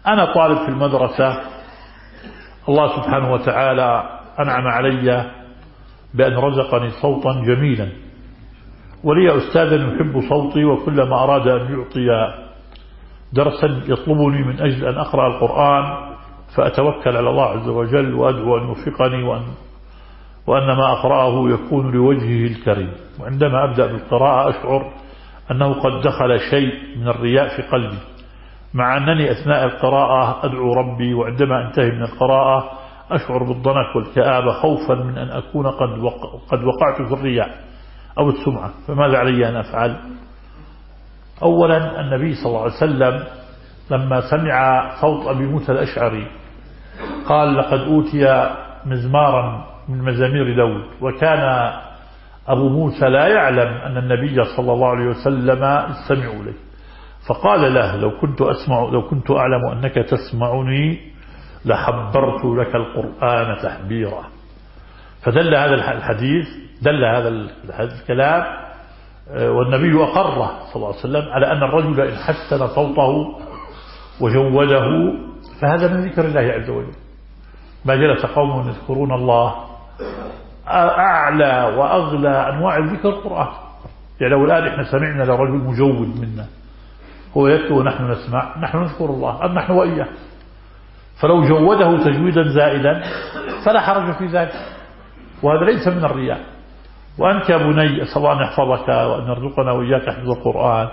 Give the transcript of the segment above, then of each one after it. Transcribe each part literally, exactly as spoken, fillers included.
أنا طالب في المدرسة، الله سبحانه وتعالى أنعم علي بأن رزقني صوتا جميلا، ولي أستاذ يحب صوتي، وكلما أراد أن يعطي درسا يطلبني من أجل أن أقرأ القرآن، فأتوكل على الله عز وجل وأدعو أن يوفقني وأن, وأن ما أقرأه يكون لوجهه الكريم. وعندما أبدأ بالقراءة أشعر أنه قد دخل شيء من الرياء في قلبي، مع أنني أثناء القراءة أدعو ربي، وعندما أنتهي من القراءة أشعر بالضنك والكآبة خوفا من أن أكون قد, وق... قد وقعت في الرياء أو السمعة. فماذا علي أن أفعل؟ أولا النبي صلى الله عليه وسلم لما سمع صوت أبي موسى الأشعري قال لقد أوتي مزمارا من مزامير داود، وكان أبو موسى لا يعلم أن النبي صلى الله عليه وسلم استمع إليه، فقال له لو كنت أسمع لو كنت أعلم أنك تسمعني لحبرت لك القرآن تحبيرا. فدل هذا الحديث دل هذا الكلام والنبي أقره صلى الله عليه وسلم على أن الرجل إن حسن صوته وجوده فهذا من ذكر الله عز وجل. ما جلس قوم يذكرون الله أعلى وأغلى أنواع الذكر القرآن. يعني لو الآن إحنا سمعنا لرجل مجود منا هو يكتب ونحن نسمع، نحن نذكر الله، أم نحن وإياه. فلو جوده تجويدا زائدا فلا حرج في ذلك، وهذا ليس من الرياء. وأنت يا بني أسأل الله أن يحفظك وأن يرزقنا وإياك حفظ القرآن.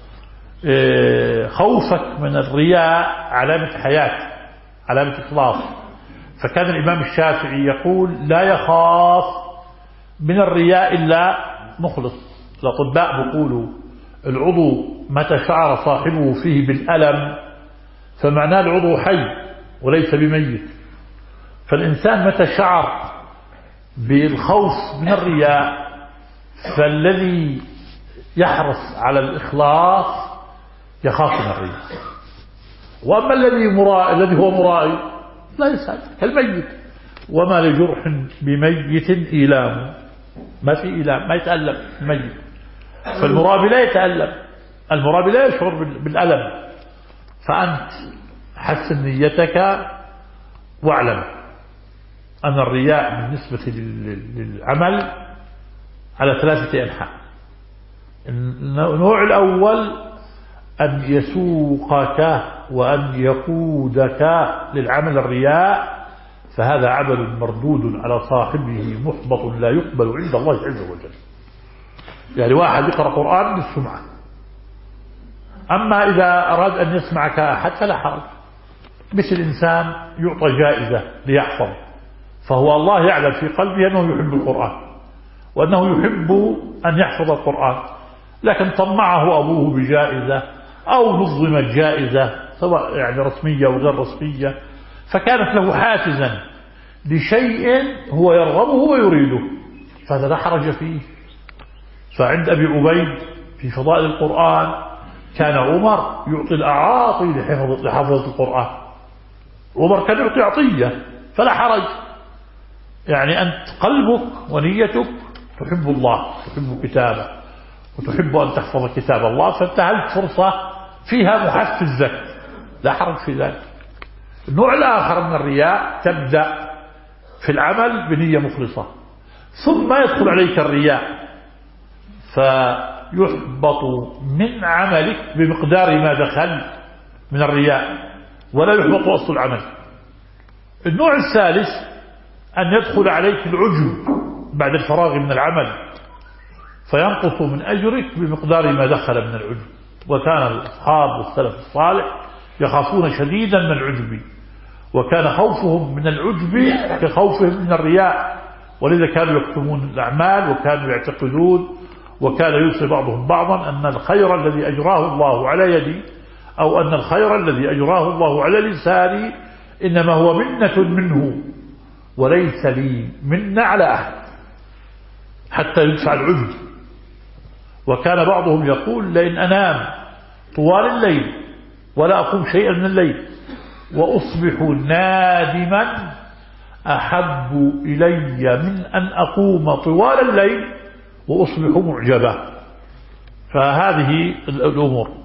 خوفك من الرياء علامة حياة، علامة إخلاص. فكان الإمام الشافعي يقول لا يخاف من الرياء إلا مخلص. الأطباء بيقولوا العضو متى شعر صاحبه فيه بالألم فمعناه العضو حي وليس بميت. فالإنسان متى شعر بالخوف من الرياء فالذي يحرص على الإخلاص يخاف من الرياء. وأما الذي مرائي الذي هو مرائي لا يسأل كالميت، وما لجرح بميت إيلام، ما في إيلام، ما يتألم الميت. فالمرابي لا يتألم، المرابي لا يشعر بالألم. فأنت حسن نيتك واعلم أن الرياء بالنسبة للعمل على ثلاثة أنحاء. النوع الأول أن يسوقك وأن يقودك للعمل الرياء، فهذا عمل مردود على صاحبه محبط لا يقبل عند الله عز وجل. يعني واحد يقرأ قرآن بالسمعة، أما إذا أراد أن يسمع كأحد فلا حرج. مثل إنسان يعطى جائزة ليحفظ، فهو الله يعلم في قلبه أنه يحب القرآن وأنه يحب أن يحفظ القرآن، لكن طمعه أبوه بجائزة أو نظمت جائزة سواء يعني رسمية أو غير رسمية، فكانت له حافزا لشيء هو يرغبه ويريده، فهذا لا حرج فيه. فعند أبي عبيد في فضائل القرآن كان عمر يعطي الأعاطي لحفظة القرآن. عمر كان يعطي عطية فلا حرج. يعني أنت قلبك ونيتك تحب الله، تحب كتابه، وتحب أن تحفظ كتاب الله، فانتهلت فرصة فيها محفز لك، لا حرج في ذلك. النوع الآخر من الرياء تبدأ في العمل بنية مخلصة، ثم يدخل عليك الرياء فيحبط من عملك بمقدار ما دخل من الرياء، ولا يحبط أصل العمل. النوع الثالث أن يدخل عليك العجب بعد الفراغ من العمل فينقص من أجرك بمقدار ما دخل من العجب. وكان الأصحاب والسلف الصالح يخافون شديدا من العجب، وكان خوفهم من العجب كخوفهم من الرياء، ولذا كانوا يكتمون الأعمال وكانوا يعتقدون، وكان يوصي بعضهم بعضا أن الخير الذي أجراه الله على يدي أو أن الخير الذي أجراه الله على لساني إنما هو منة منه وليس لي منة على أحد، حتى يدفع العجب. وكان بعضهم يقول لئن أنام طوال الليل ولا أقوم شيئا من الليل وأصبح نادما أحب إلي من أن أقوم طوال الليل وأصبح معجبا. فهذه الأمور.